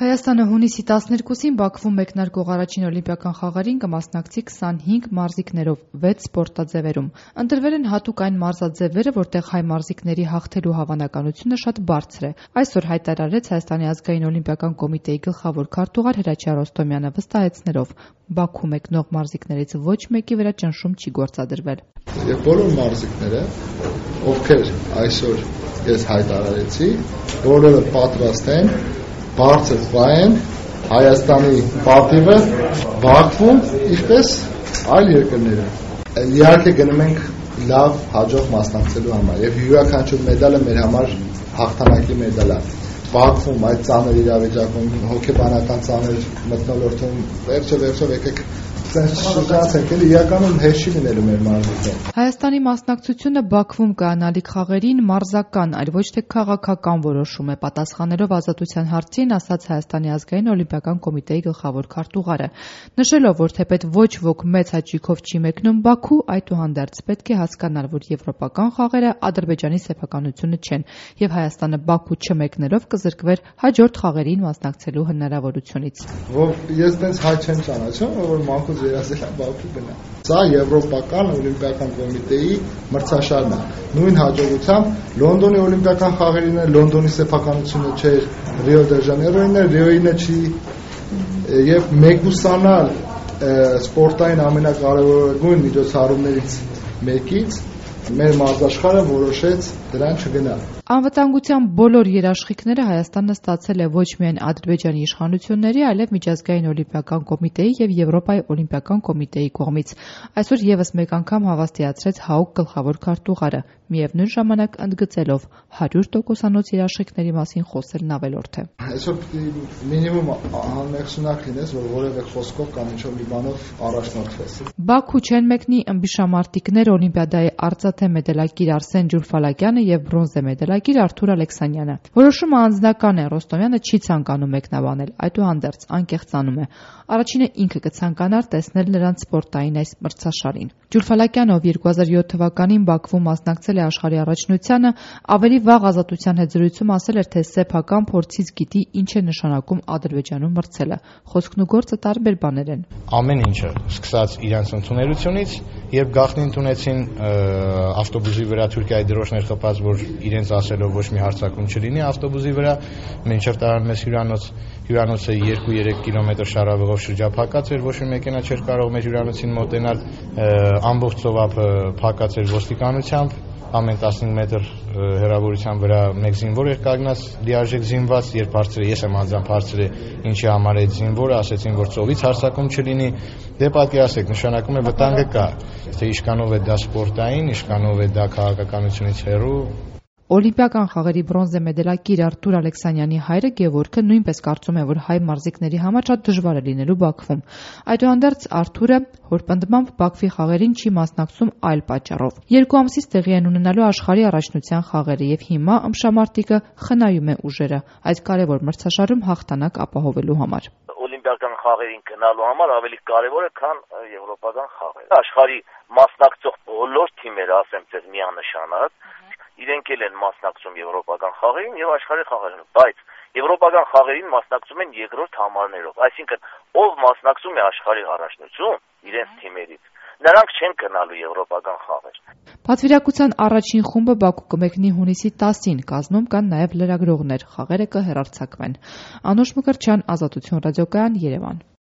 Հայաստանը հունիսի 12-ին Բաքվում մեկնարկող առաջին օլիմպիական խաղերին կմասնակցի 25 մարզիկներով 6 սպորտաձևերում։ Ընտրվել են հատուկ այն մարզաձևերը, որտեղ հայ մարզիկների հաղթելու հավանականությունը շատ բարձր է։ Այսօր հայտարարեց Հայաստանի ազգային օլիմպիական կոմիտեի գլխավոր քարտուղար Հրաչյա Ռոստոմյանը վստահեցնելով՝ Բաքու մեկնող մարզիկներից ոչ մեկի վրա ճնշում չի գործադրվել։ Եվ բոլոր մարզիկները, ովքեր այսօր ես հայտարարեցի, բոլորը պատրաստ են բարձր պահեն Հայաստանի պատիվը Բաքվում, ինչպես այլ երկրները։ Իհարկե գնում ենք լավ հաջող մասնակցելու համար եւ յուրաքանչյուր մեդալը մեր համար հաղթանակի մեդալ է։ Բաքվում այդ ծանր իրավիճակում հոգեբանական ծանր մթնոլորտում վերջը եկեք շրջանցենք, իրականում հեշտ չի լինելու մեր մարզիկները։ Հայաստանի մասնակցությունը Բաքվում կայանալիք խաղերին մարզական, այլ ոչ թե քաղաքական որոշում է, պատասխանելով Ազատության հարցին, ասաց Հայաստանի ազգային օլիմպիական կոմիտեի գլխավոր քարտուղարը, նշելով, որ թեպետ ոչ ոք մեծ հաճույքով չի մեկնում Բաքու, այդուհանդերձ պետք է հասկանալ, որ եվրոպական խաղերը Ադրբեջանի սեփականությունը չեն, եւ Հայաստանը Բաքու չմեկնելով կզրկվեր հաջորդ խաղերին մասնակցելու հնարավորությունից։ Ես դες հայ չեմ ճանաչում, որ մանկուց երազել եմ Բաքու գնա։ Սա եվրոպական օլիմպիական կոմիտեի մրցաշարն է։ Նույն հաջողությամբ Լոնդոնի օլիմպիական խաղերին է, Լոնդոնի սեփականությունը չէր, Ռիո դե Ժանեյրոյին է, Ռիոյինը չի, եւ մեգուսանալ սպորտային ամենակարևորագույն միջոցառումներից մեկից մեր մարզաշխարհը որոշեց դրան չգնալ։ Անվտանգության բոլոր երաշխիքները Հայաստանը ստացել է ոչ միայն Ադրբեջանի իշխանությունների, այլև Միջազգային օլիմպիական կոմիտեի եւ Եվրոպայի օլիմպիական կոմիտեի կողմից։ Այսօր եւս մեկ անգամ հավաստիացրեց ՀԱՕԿ գլխավոր քարտուղարը, միևնույն ժամանակ ընդգծելով 100%-անոց երաշխիքների մասին խոսելն ավելորդ է։ Այսօր մինիմում անմեղսունակ լինես, որ որևէ խոսքով կամ ինչ-որ մի բանով առաջնորդվես։ Բաքու չեն մեկնի ըմբիշամարտիկներ օլիմպիադայի արծաթե մեդալակիր Արսեն Ջուլֆալակյանը եւ բրոնզե մեդալակիր Արթուր Ալեքսանյանը։ Որոշումը անձնական է, Ռոստոմյանը չի ցանկանում մեկնաբանել, այդուհանդերձ անկեղծանում է։ Առաջինը ինքը կցանկանար տեսնել նրանց սպորտային այս մրցաշարին։ Ջուլֆալակյանը, ով 2007 թվականին Բաքվում մասնակցել է աշխարհի առաջնությանը, ավելի վաղ Ազատության հետ զրույցում ասել էր, թե սեփական փորձից գիտի ինչ է նշանակում Ադրբեջանում մրցելը։ Խոսքն ու գործը տարբեր բաներ են։ Ամեն ինչը, սկսած իրենց ընդունելությունից, երբ գաղտնի ընդունեցին ավտոբուսի վրա Թուրքիայի դրոշներ խփած, որ իրենց ասելով ոչ մի հարձակում չլինի ավտոբուսի վրա, մինչև տարան մեզ հյուրանոցը 2-3 կիլոմետր շարավղով շրջափակած էր, ոչ մի մեքենա չէր կարող մեր հյուրանոցին մոտենալ, ամբողջ ծովափը փակած էր ոստիկանությամբ, ամեն 15 մետր հեռավորության վրա մեկ զինվոր էր կանգնած, լիարժեք զինված, երբ հարցրել ես եմ անձամբ հարցրել ինչի համար է զինվորը, ասեցին, որ ծովից հարձակում չլինի, դե պատկերացրեք, նշանակում է վտանգը կա, թե իշքանով է դա սպորտային, իշքանով է դա քաղաքականությունից հեռու։ Օլիմպիական խաղերի բրոնզե մեդալակիր Արթուր Ալեքսանյանի հայրը Գևորգը նույնպես կարծում է, որ հայ մարզիկների համար շատ դժվար է լինելու Բաքվում։ Այդուհանդերձ Արթուրը հորպնդմամբ Բաքվի խաղերին չի մասնակցում այլ պատճառով։ 2 ամսից տեղի են ունենալու աշխարհի առաջնության խաղերը եւ հիմա ըմբշամարտիկը խնայում է ուժերը այդ կարևոր մրցաշարում հաղթանակ ապահովելու համար։ Օլիմպիական խաղերին գնալու համար ավելի կարևոր է, քան եվրոպական խաղերը։ Աշխարհի մասնակցող բոլոր թիմերը, ասեմ ձեզ միանշանակ, իրենք էլ են մասնակցում եվրոպական խաղերին եւ աշխարհի խաղերին, բայց եվրոպական խաղերին մասնակցում են երկրորդ համարներով, այսինքն ով մասնակցում է աշխարհի առաջնություն իրենց թիմերից, նրանք չեն գնալու եվրոպական խաղեր։ Պատվիրակության առաջին խումբը Բաքու կմեկնի հունիսի 10-ին, կազմում կան նաև լրագրողներ, խաղերը կհեռարձակվեն։ Անուշ Մկրտչյան, Ազատություն ռադիոկայան, Երևան։